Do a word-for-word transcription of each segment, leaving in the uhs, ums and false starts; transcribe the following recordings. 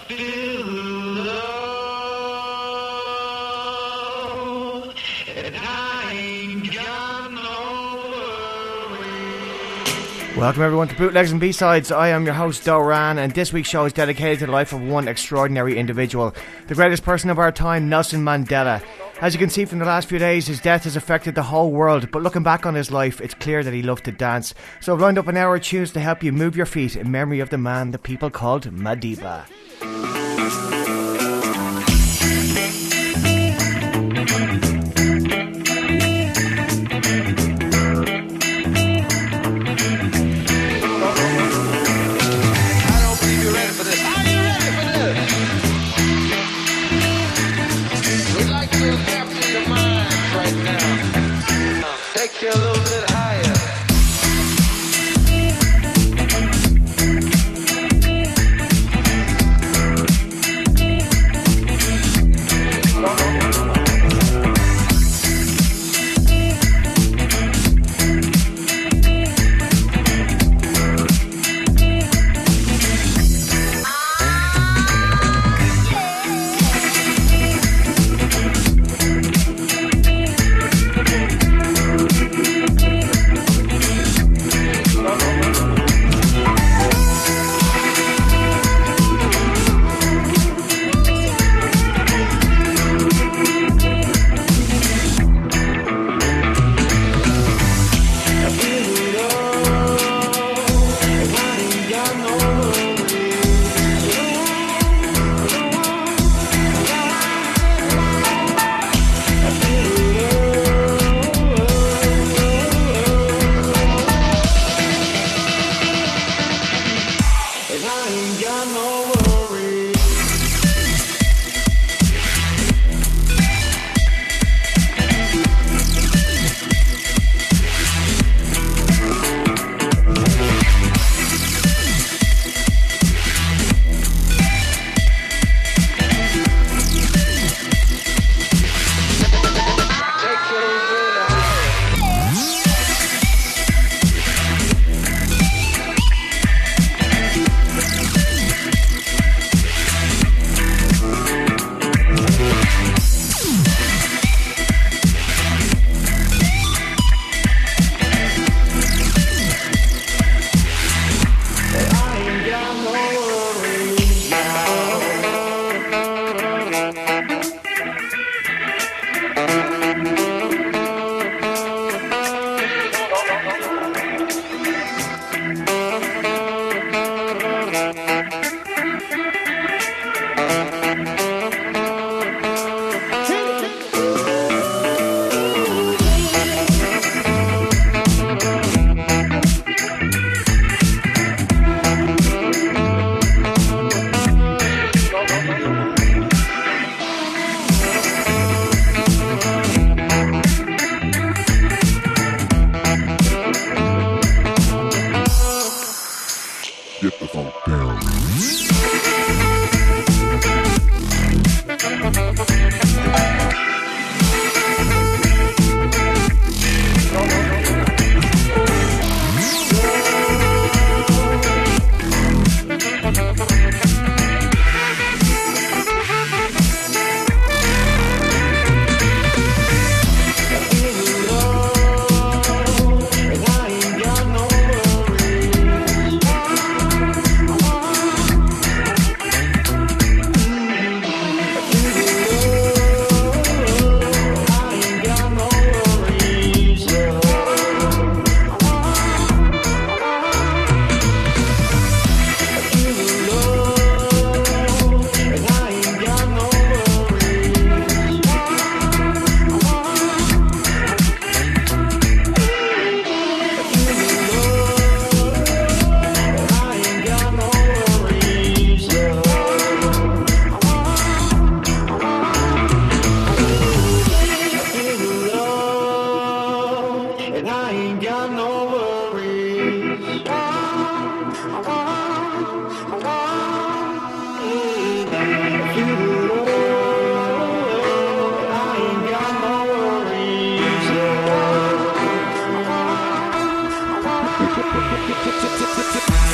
feel love, and I ain't got no worries. Welcome everyone to Bootlegs and B-Sides. I am your host Doran, and this week's show is dedicated to the life of one extraordinary individual, the greatest person of our time, Nelson Mandela. As you can see from the last few days, his death has affected the whole world, but looking back on his life, it's clear that he loved to dance. So I've lined up an hour of tunes to help you move your feet in memory of the man the people called Madiba. Take you a little bit higher.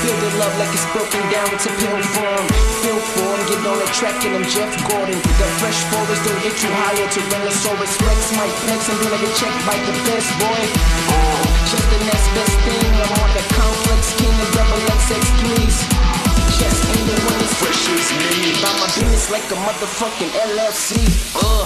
Feel the love like it's broken down to pill form. Feel form, get on the track and I'm Jeff Gordon. The fresh forest don't hit you higher. Tyrannosaurus Rex might flex and then I get checked by the best boy. Oh, just the next best thing. I'm on the complex king of double X X threes. Just ain't the one as fresh as me. By my business like a motherfucking L L C. Ugh.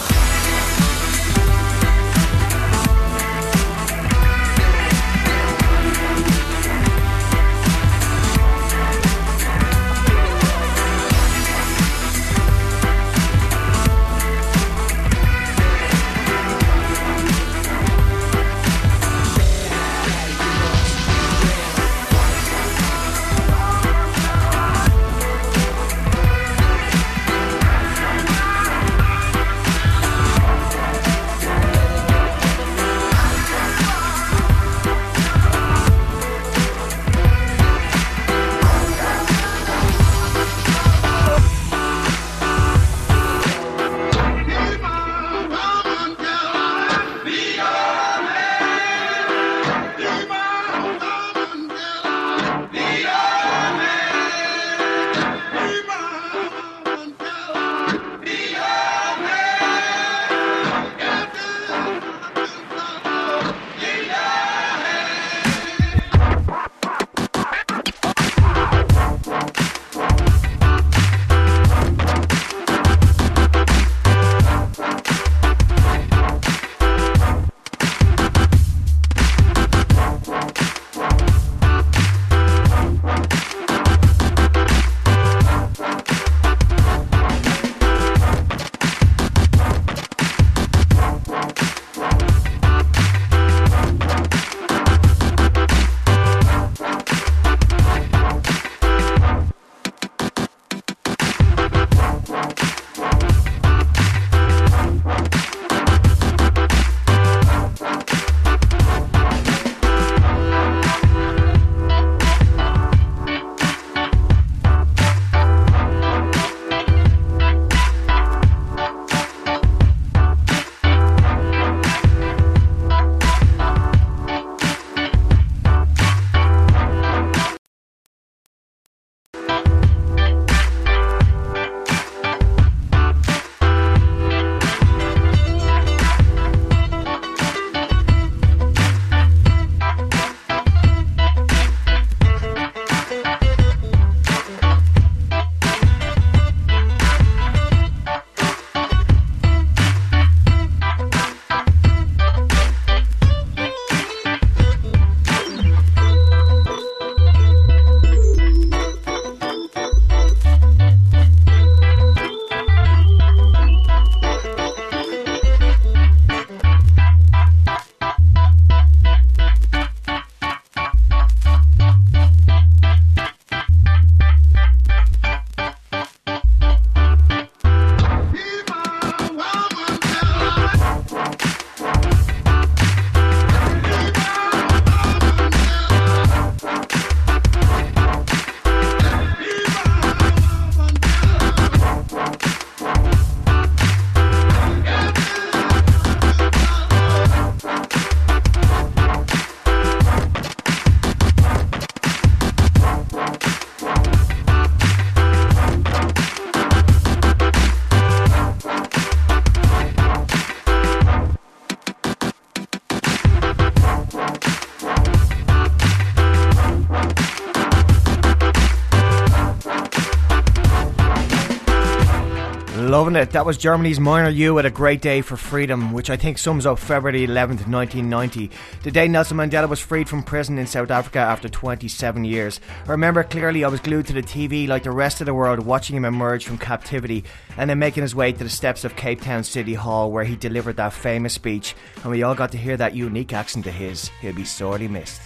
Loving it. That was Germany's Minor U with A Great Day for Freedom, which I think sums up February eleventh, nineteen ninety, the day Nelson Mandela was freed from prison in South Africa after twenty-seven years. I remember clearly I was glued to the T V like the rest of the world, watching him emerge from captivity and then making his way to the steps of Cape Town City Hall, where he delivered that famous speech, and we all got to hear that unique accent of his. He'll be sorely missed.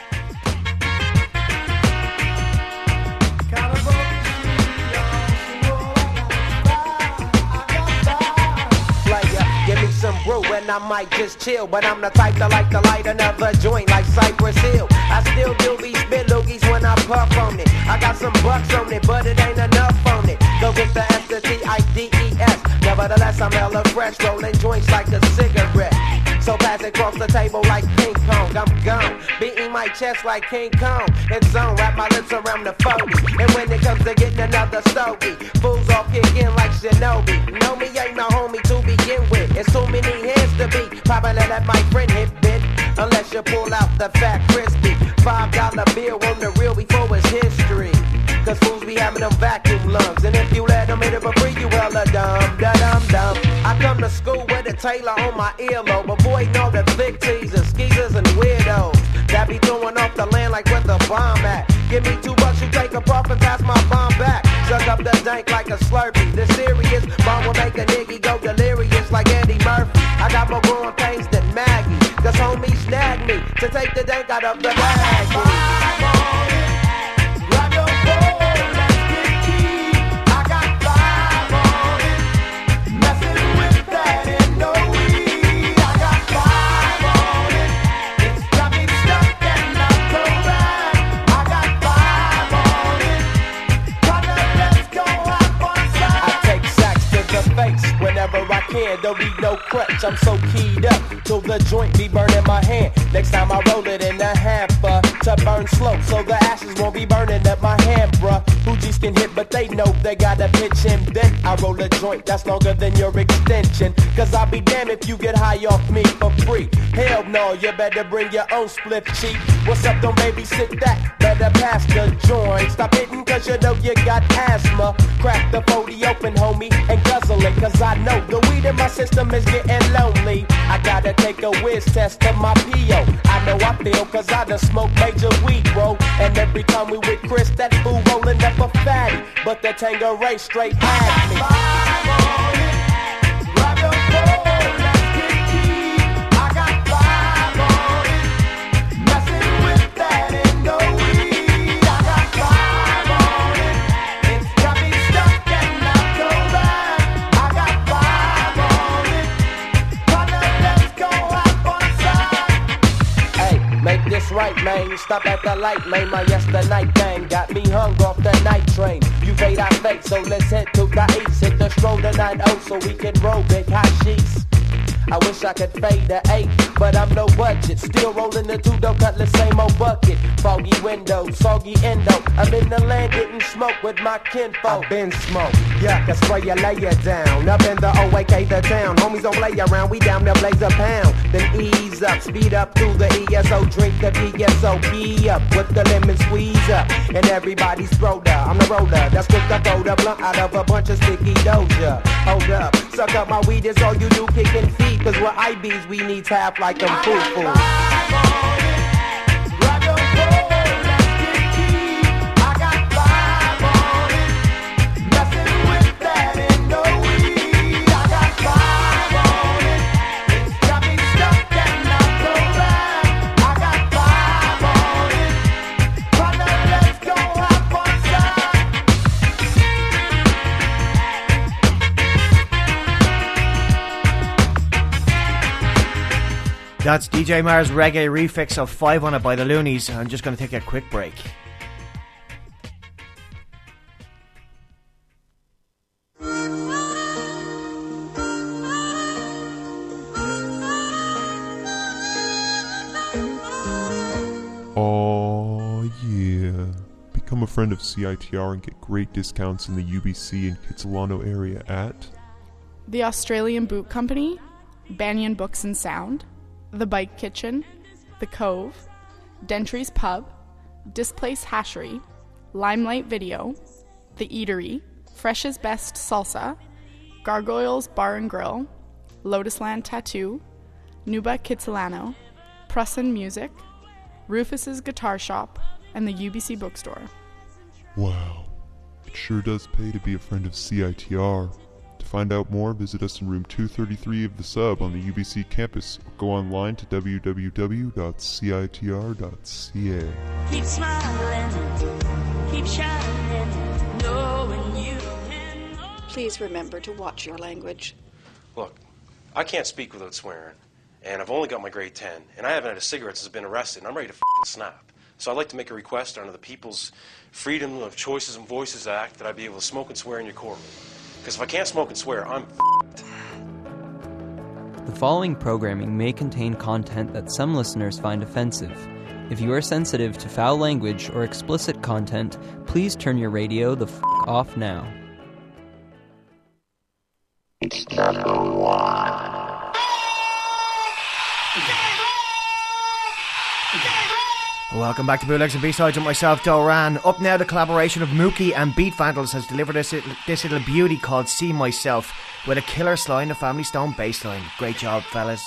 Some brew and I might just chill, but I'm the type to like to light another joint like Cypress Hill. I still do be spit loogies when I puff on it. I got some bucks on it, but it ain't enough on it. Go get the S, the T, I, D, E, S. Nevertheless, I'm hella fresh, rolling joints like a cigarette. So pass it across the table like ping pong. I'm gone, beating my chest like King Kong. It's on, wrap my lips around the forty. And when it comes to getting another stogie, fools all kick in like Shinobi. Know me ain't no homie to begin with. It's too many hands to be. Probably let my friend hit bit. Unless you pull out the fat crispy five dollar bill on the real before it's history. Cause fools be having them vacuum lungs. And if you let them hit it for free, you hella dumb, da dum dum. I come to school with a tailor on my earlobe. Avoid all the thick teasers, skeezers, and weirdos that be throwing off the land like where the bomb at. Give me two bucks, you take a puff and pass my bomb back. Suck up the dank like a Slurpee. The serious bomb will make a nigga go delirious like Eddie Murphy. I got more growing pains than Maggie. Cause homie snagged me to take the dank out of the bag. I can, don't need no crutch, I'm so keyed up till the joint be burning my hand. Next time I roll it in a hamper to burn slow, so the ashes won't be burning up my hand, bruh. Hoogies can hit, but they know they gotta pitch in. Then I roll a joint that's longer than your extension. Cause I'll be damned if you get high off me for free. Hell no, you better bring your own split cheap. What's up, don't babysit that, better pass the joint. Stop hitting cause you know you got asthma. Crack the forty open, homie, and guzzle it. Cause I know the weed in my system is getting lonely. I gotta take a whiz test of my P O. I know I feel cause I done smoked major weed, bro. And every time we with Chris, that fool rolling up a fatty. But the Tangeray straight had me. Grab your phone, let's get key. I got five on it. Messing with that ain't no weed. I got five on it. It's got me stuck and not so bad. I got five on it. Partner, let's go have fun side. Hey, make this right, man. Stop at the light, man. My yesterday thing got me hung off the night train. You fade, I fake, so let's head to the east. Hit the stroll to nine oh so we can roll big hot sheets. I wish I could fade the eight, but I'm no budget. Still rolling the two dough cutlass, same old bucket. Foggy window, soggy endo. I'm in the land getting smoke with my kinfolk. I've been smoked, yeah, that's where you lay it down. Up in the O A K, the town. Homies don't play around, we down there blaze a pound. Then ease up, speed up through the E S O. Drink the B S O P up with the lemon squeeze up. And everybody's throwed up. I'm the roller that's quick to throw the blunt out of a bunch of sticky doja. Hold up, suck up my weed, is all you do, kicking feet. Cause we're I Bs, we need to have like them foo-foo. That's D J Mars' reggae refix of Five on It by the Loonies. I'm just going to take a quick break. Oh yeah. Become a friend of C I T R and get great discounts in the U B C and Kitsilano area at the Australian Boot Company, Banyan Books and Sound, The Bike Kitchen, The Cove, Dentry's Pub, Displace Hashery, Limelight Video, The Eatery, Fresh's Best Salsa, Gargoyles Bar and Grill, Lotusland Tattoo, Nuba Kitsilano, Prussin Music, Rufus's Guitar Shop, and the U B C Bookstore. Wow, it sure does pay to be a friend of C I T R. To find out more, visit us in room two thirty-three of the Sub on the U B C campus, or go online to w w w dot c i t r dot c a. Keep smiling, keep shining, knowing you can. Please remember to watch your language. Look, I can't speak without swearing, and I've only got my grade ten, and I haven't had a cigarette since I've been arrested, and I'm ready to f***ing snap. So I'd like to make a request under the People's Freedom of Choices and Voices Act that I be able to smoke and swear in your courtroom. Because if I can't smoke and swear, I'm f***ed. The following programming may contain content that some listeners find offensive. If you are sensitive to foul language or explicit content, please turn your radio the f*** off now. It's number one. Welcome back to Bootlegs and B-Sides with myself, Doran. Up now, the collaboration of Mookie and Beat Vandals has delivered this, this little beauty called See Myself with a killer Sly and the Family Stone bass line. Great job, fellas.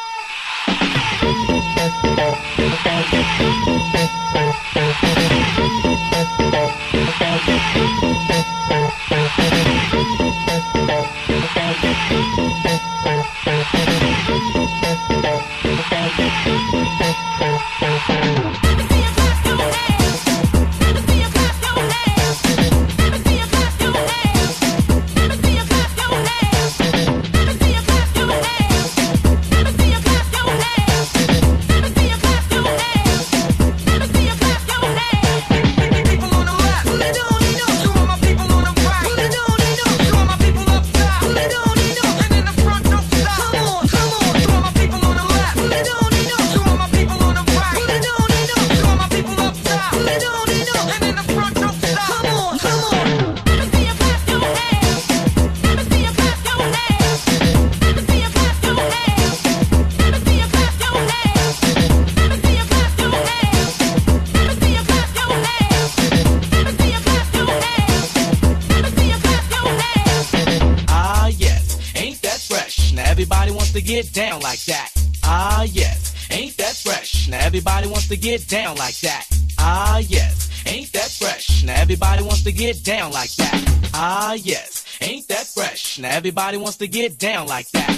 Get down like that. Ah, yes. Ain't that fresh? Now everybody wants to get down like that. Ah, yes. Ain't that fresh? Now everybody wants to get down like that. Ah, yes. Ain't that fresh? Now everybody wants to get down like that.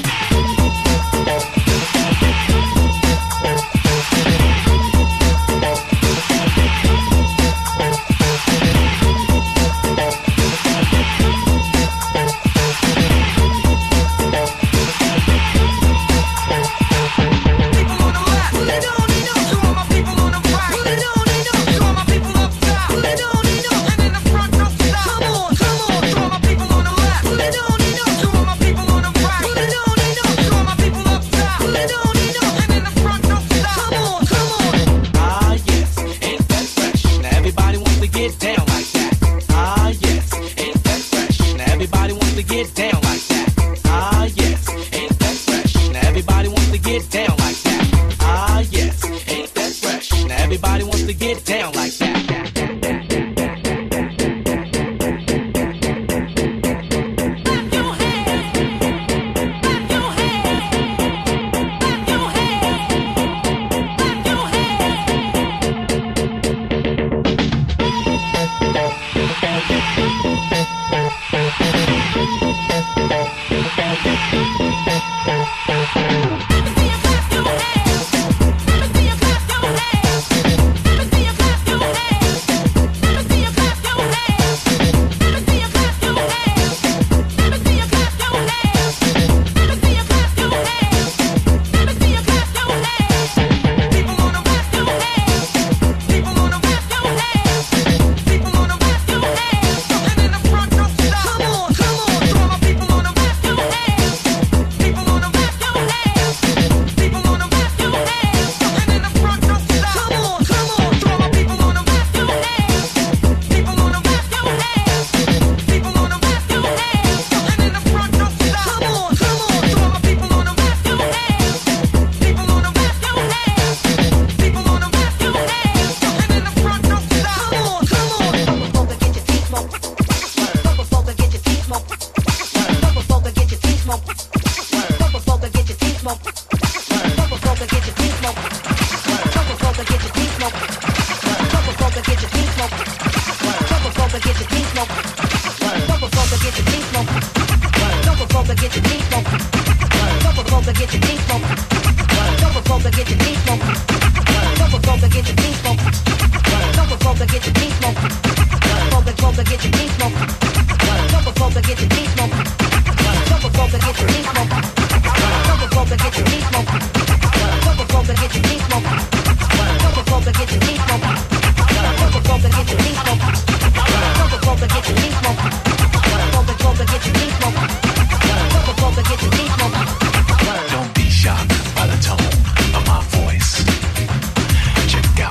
Don't be shocked by the tone of my voice. Check out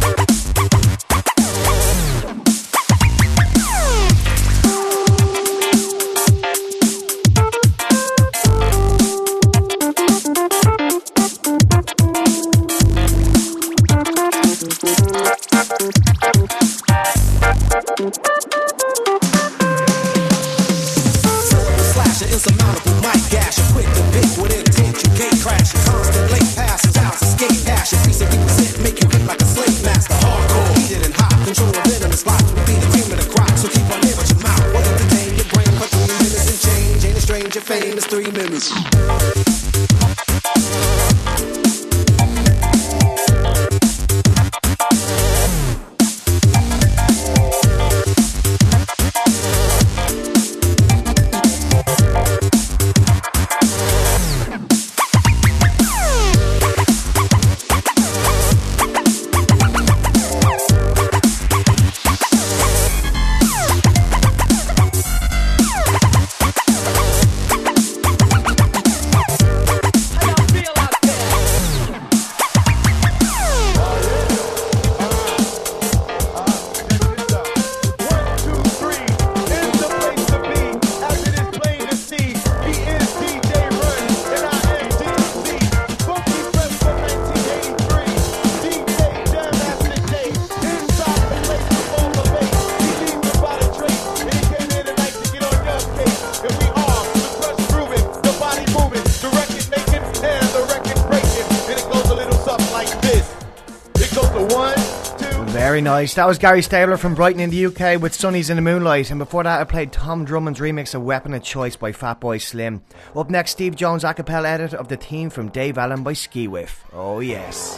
Very nice. That was Gary Stabler from Brighton in the U K with Sunnies in the Moonlight, and before that I played Tom Drummond's remix of Weapon of Choice by Fatboy Slim. Up next, Steve Jones' a cappella edit of the theme from Dave Allen by Ski Whiff. Oh yes.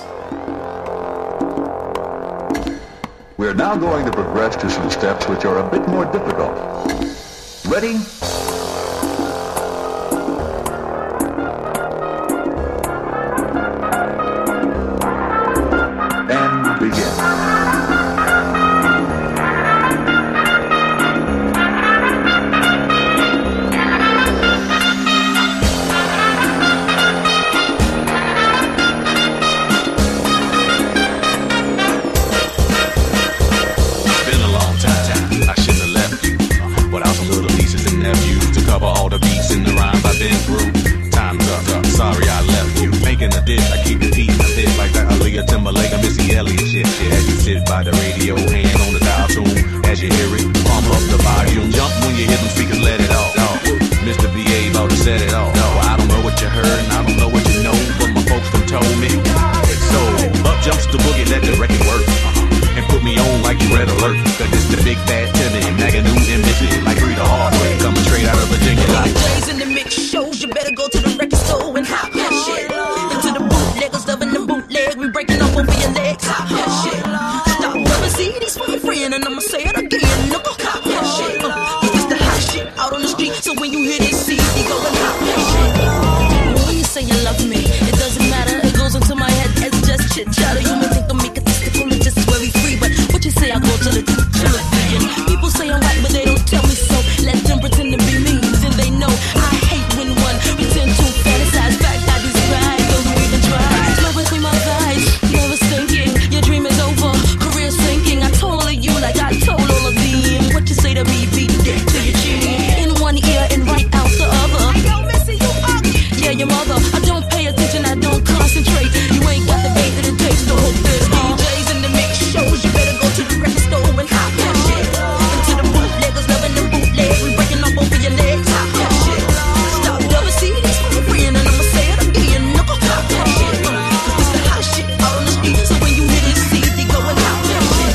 We're now going to progress to some steps which are a bit more difficult. Ready? And begin. By the radio, hand on the dial tune. As you hear it, pump up the volume. Jump when you hear them speakers, let it off. No, Mister B A about to set it off. No, I don't know what you heard and I don't know what you know, but my folks done told me. So, up jumps the boogie, let the record work. Uh-huh. And put me on like you red alert. Cause this the big bad Timmy, Maganu and Missy, like Rita Hardway, coming straight out of Virginia. Like D Js in the mix shows, you better go to the record store and hop that shit. Into the bootleggers loving the bootleg, we breaking up over your legs. Hop that shit. See these my friend and I'ma say it again. No cop that shit. Uh, this is the hot shit out on the street. So when you hear this C D, go and hop that shit. When you say you love me, it doesn't matter. It goes into my head as just chit chatter. You may think I'm egotistical and just very free, but what you say I go to the television. People say I'm white, but they don't tell me so. Let them pretend to be me, then they know I hate when one pretend to fantasize. Fact I despise those who even try. Smell between my thighs, never thinking your dream is over. I told you like I told all of them. What you say to me, beat it to your chin. In one ear and right out the other. I don't messing you up. Yeah, your mother. I don't pay attention, I don't concentrate. You ain't got the faith that it takes to hold this. D Js in the mix shows, you better go to the record store and hop that shit. Into the bootleggers loving the bootleg, we breaking up over your legs. Hop that shit. Stop double C Ds for a friend and I'ma say it again. No go hop that shit. Cause this the hot shit out on the street. So when you hear this C D, go and hop that shit.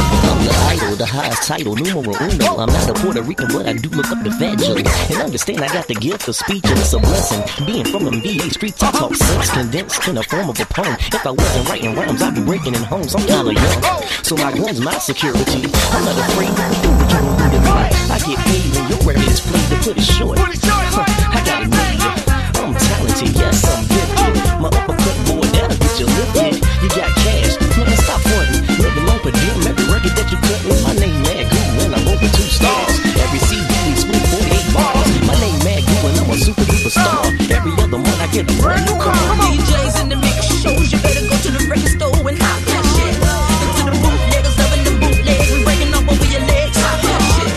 The highest title, numero uno. I'm not a Puerto Rican, but I do look up to Fat Joe. And understand I got the gift of speech, and it's a blessing. Being from M B A streets, I talk sense condensed in the form of a poem. If I wasn't writing rhymes, I'd be breaking in homes. I'm kinda young, so my gun's my security. I'm not afraid to do what you want to do to me. I get paid when you're ready to play to put it short. I got it made. I'm talented, yes, I'm gifted. My uppercut boy, that'll get you lifted. You got cash, man, stop fronting. Living on per diem, every record that you cutting. My name Mad Goo and I'm over two stars. Every C D we split forty-eight bars. My name Mad Goo and I'm a super duper star. Every other month I get a brand new car. D Js in the mix shows, you better go to the record store and hop that shit. Into the bootleggers loving the bootleg, we breaking up over your legs. Hop that shit.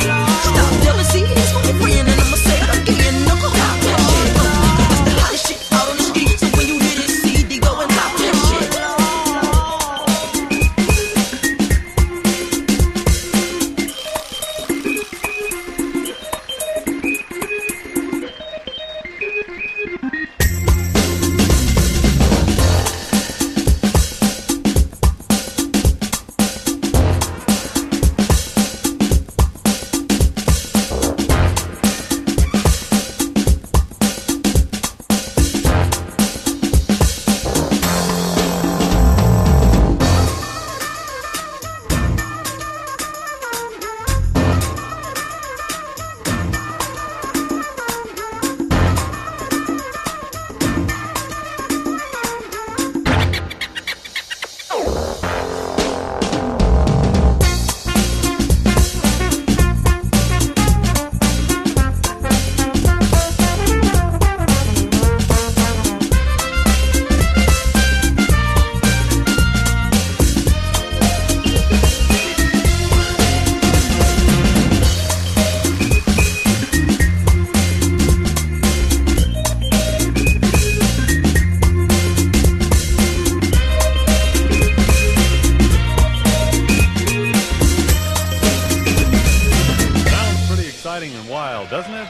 exciting and wild, doesn't it?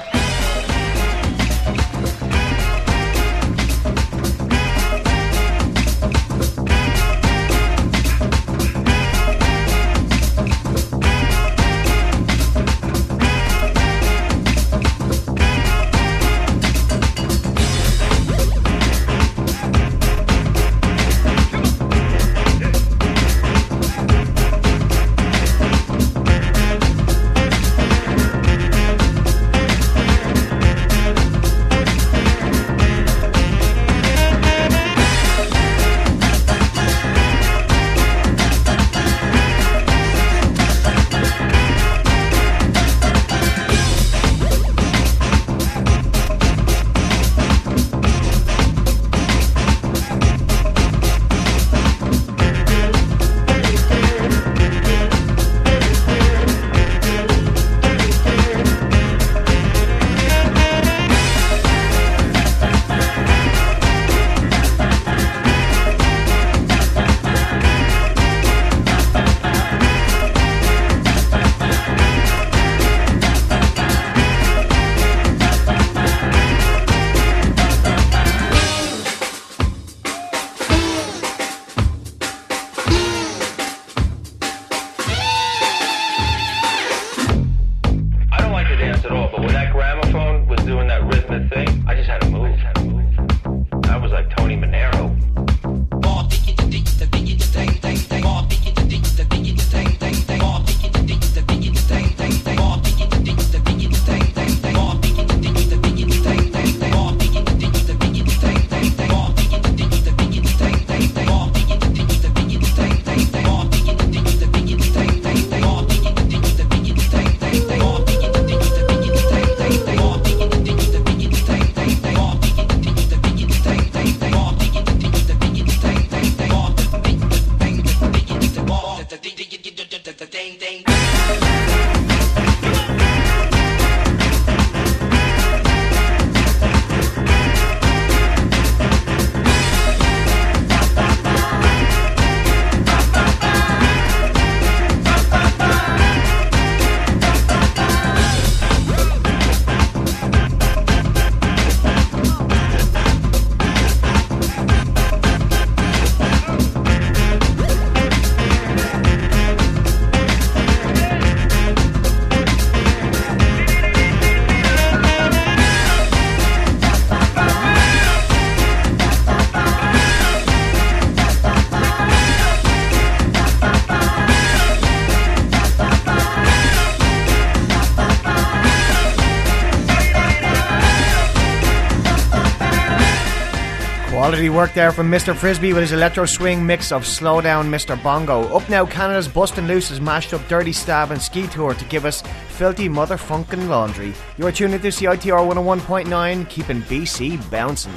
Quality work there from Mister Frisbee with his electro swing mix of Slow Down Mister Bongo. Up now, Canada's Bustin' Loose has mashed up Dirty Stab and Ski Tour to give us Filthy Motherfunkin' Laundry. You're tuning to C I T R one oh one point nine, keeping B C bouncing.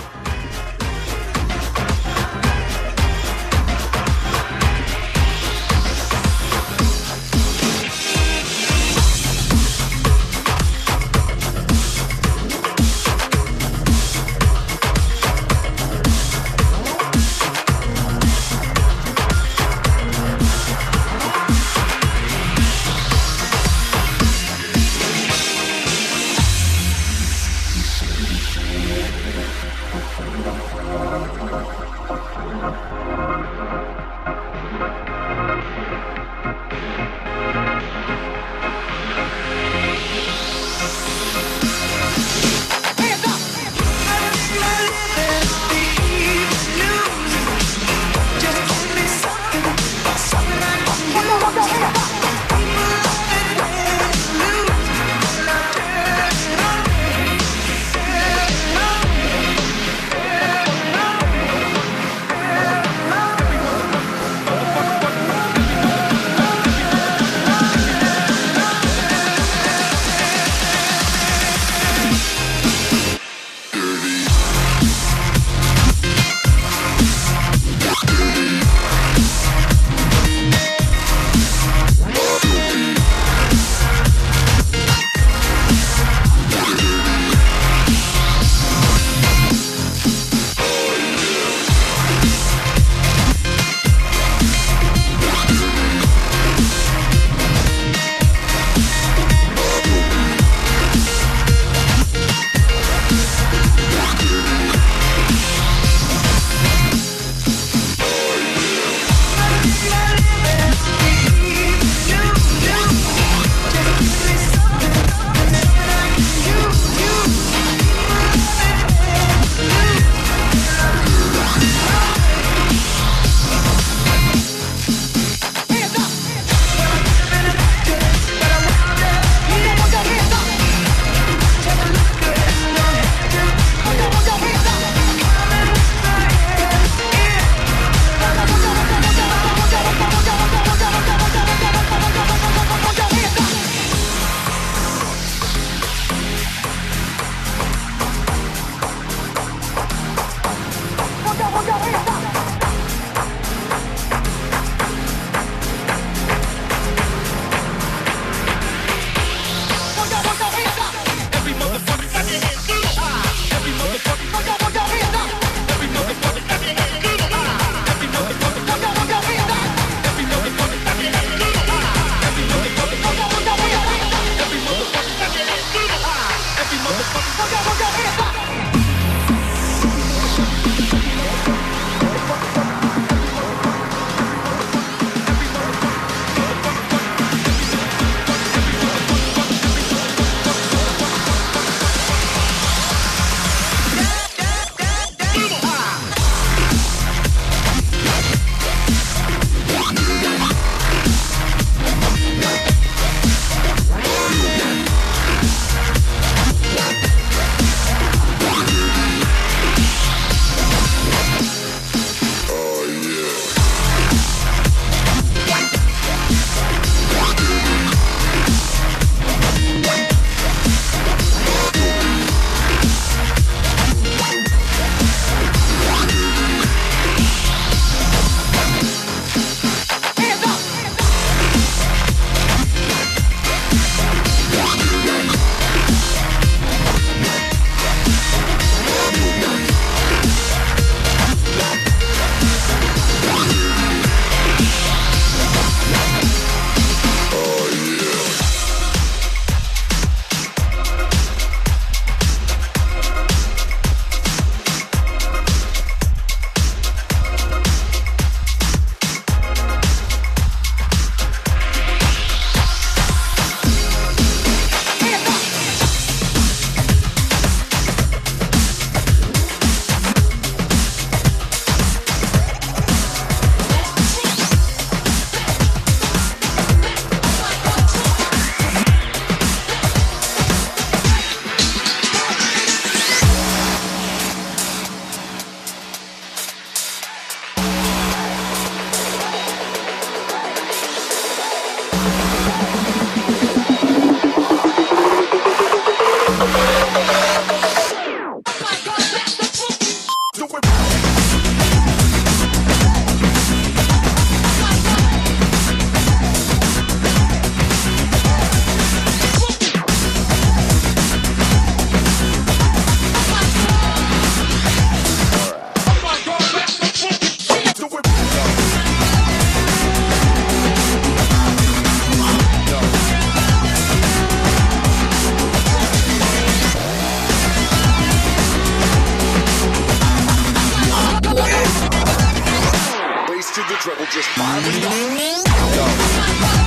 treble, just fire it up. Yo.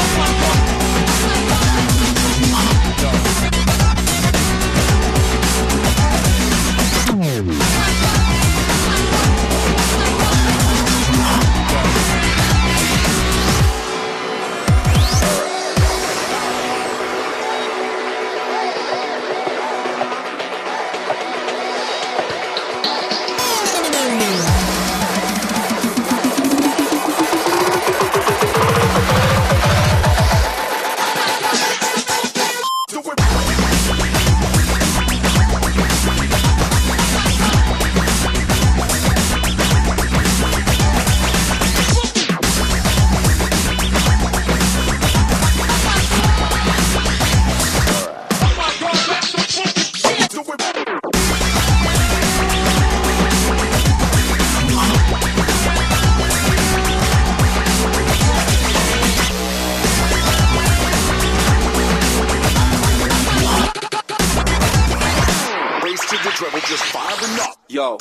Yo.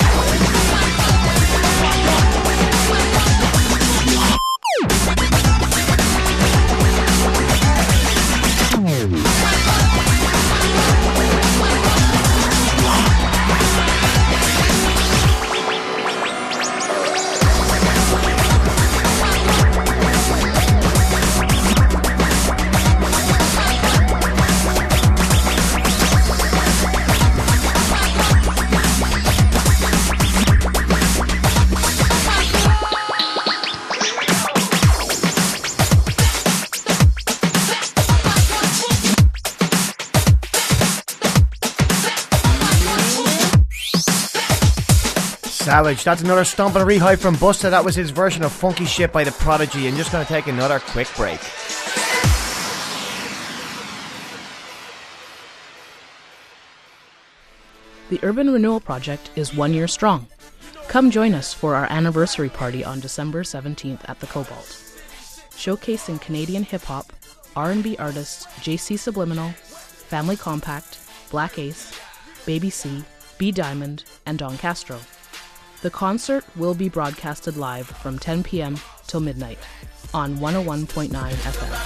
Savage. That's another stomping rehype from Busta. That was his version of Funky Shit by The Prodigy. And just going to take another quick break. The Urban Renewal Project is one year strong. Come join us for our anniversary party on December seventeenth at the Cobalt. Showcasing Canadian hip-hop, R and B artists J C Subliminal, Family Compact, Black Ace, Baby C, B Diamond, and Don Castro. The concert will be broadcasted live from ten p.m. till midnight on one oh one point nine F M.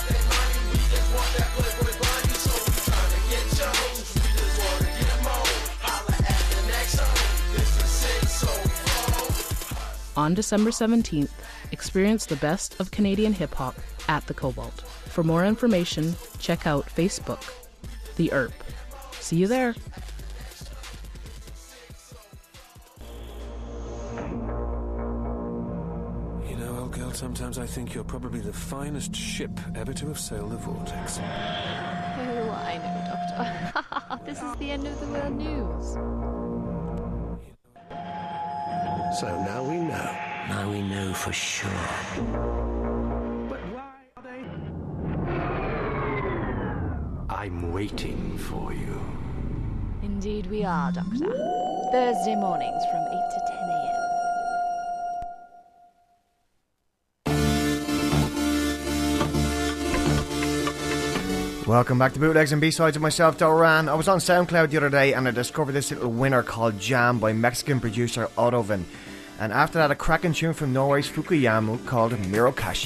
On December seventeenth, experience the best of Canadian hip-hop at the Cobalt. For more information, check out Facebook, The U R P. See you there. Sometimes I think you're probably the finest ship ever to have sailed the vortex. Oh, I know, Doctor. This is the end of the world news. So now we know. Now we know for sure. But why are they? I'm waiting for you. Indeed we are, Doctor. Thursday mornings from eight to ten a.m. Welcome back to Bootlegs and B-Sides with myself, Doran. I was on SoundCloud the other day and I discovered this little winner called Jam by Mexican producer Autovin. And after that, a cracking tune from Norway's Fukuyamu called Mirokashi.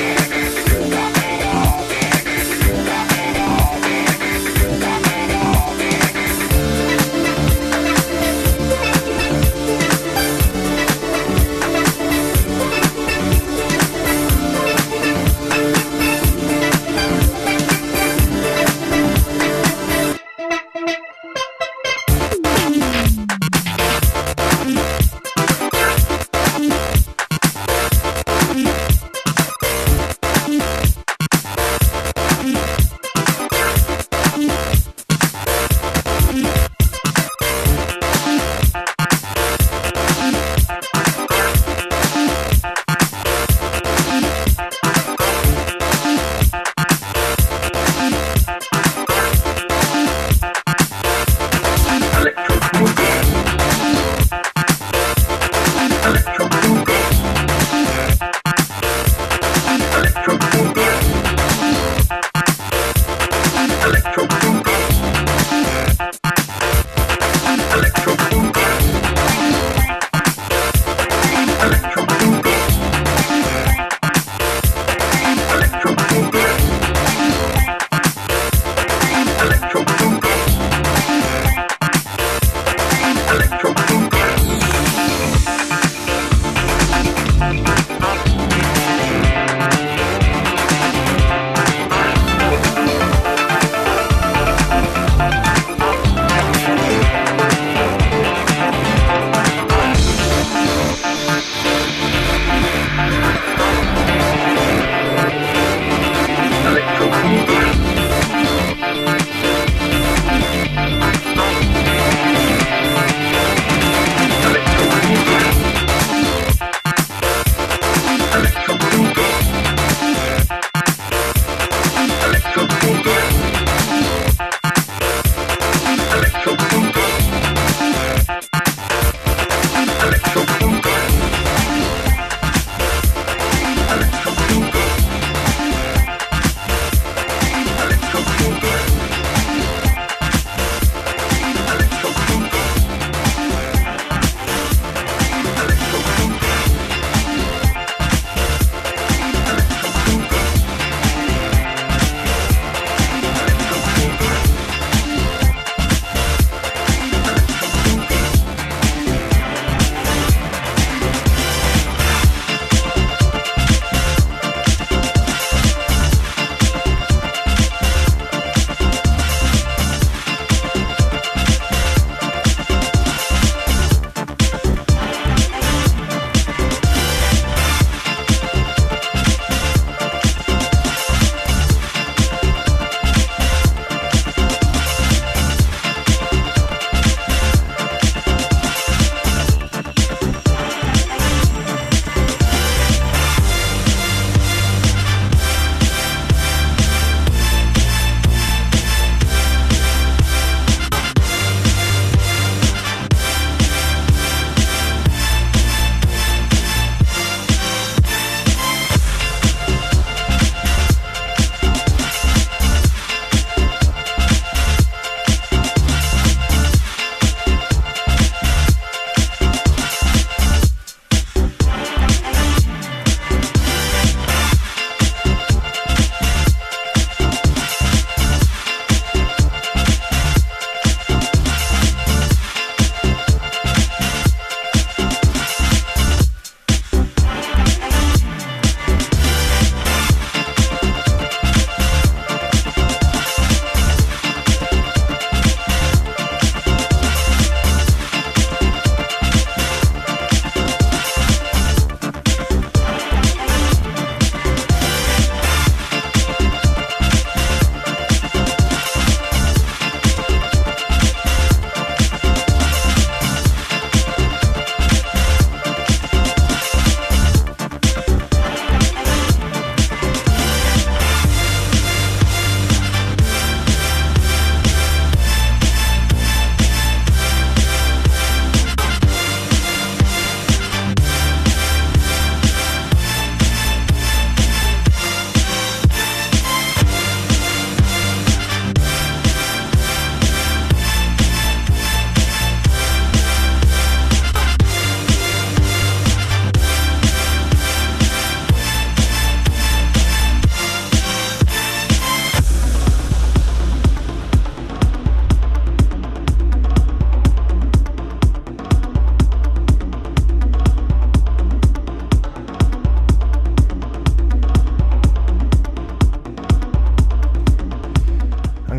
All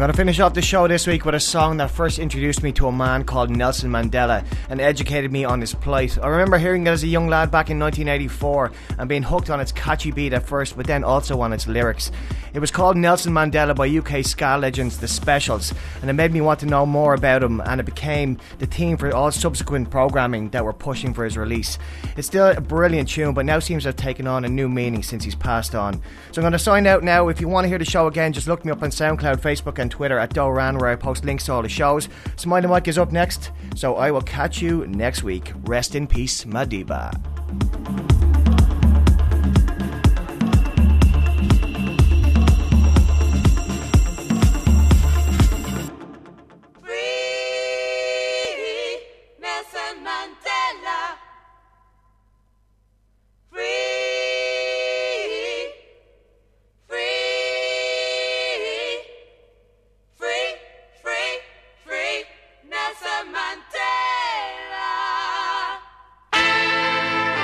going to finish off the show this week with a song that first introduced me to a man called Nelson Mandela and educated me on his plight. I remember hearing it as a young lad back in nineteen eighty-four and being hooked on its catchy beat at first, but then also on its lyrics. It was called Nelson Mandela by U K ska legends The Specials, and it made me want to know more about him, and it became the theme for all subsequent programming that were pushing for his release. It's still a brilliant tune, but now seems to have taken on a new meaning since he's passed on. So I'm going to sign out now. If you want to hear the show again, just look me up on SoundCloud, Facebook and Twitter at Doran, where I post links to all the shows. Smiley Mike is up next, so I will catch you next week. Rest in peace, Madiba. Mandela.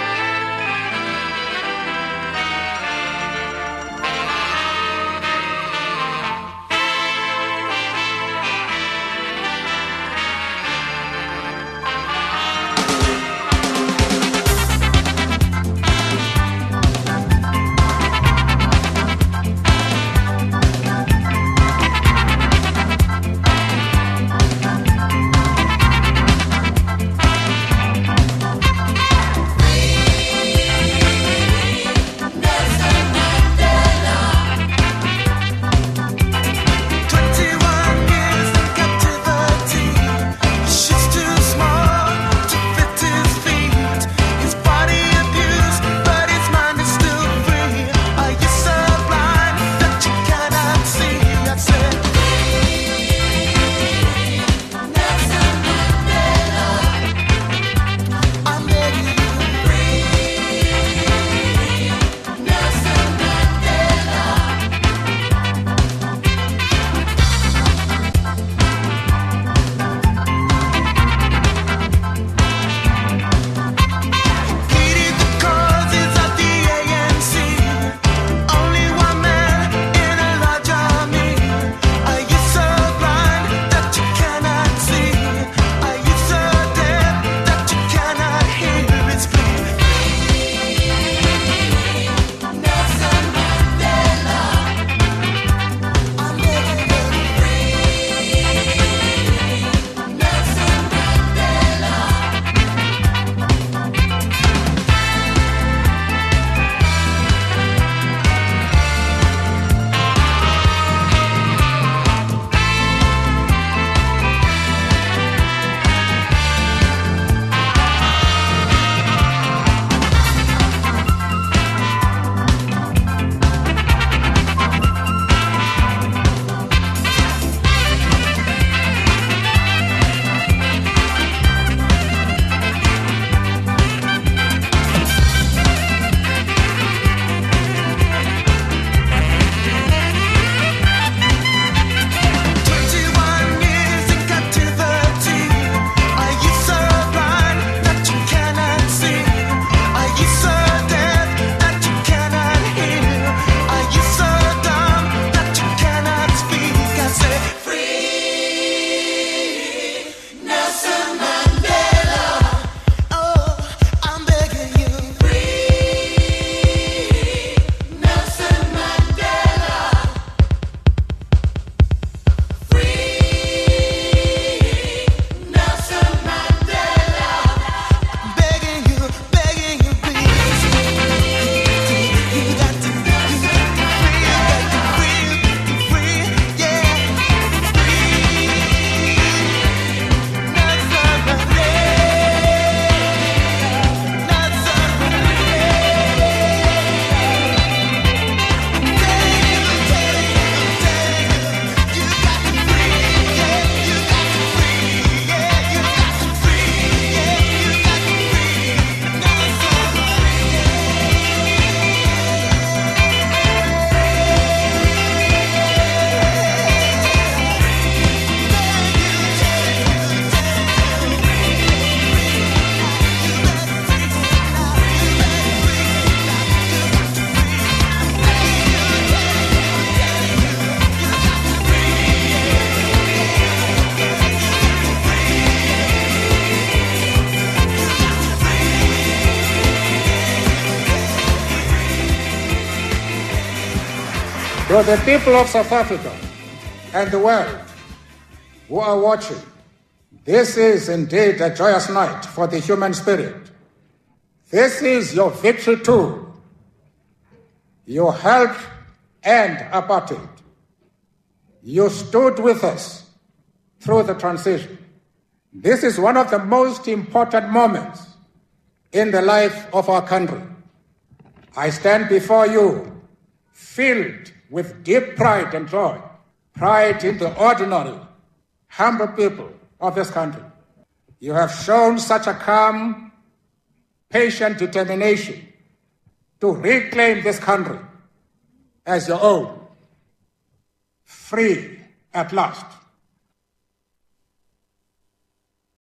To the people of South Africa and the world who are watching, this is indeed a joyous night for the human spirit. This is your victory too. You helped end apartheid. You stood with us through the transition. This is one of the most important moments in the life of our country. I stand before you filled with deep pride and joy, pride in the ordinary, humble people of this country. You have shown such a calm, patient determination to reclaim this country as your own, free at last.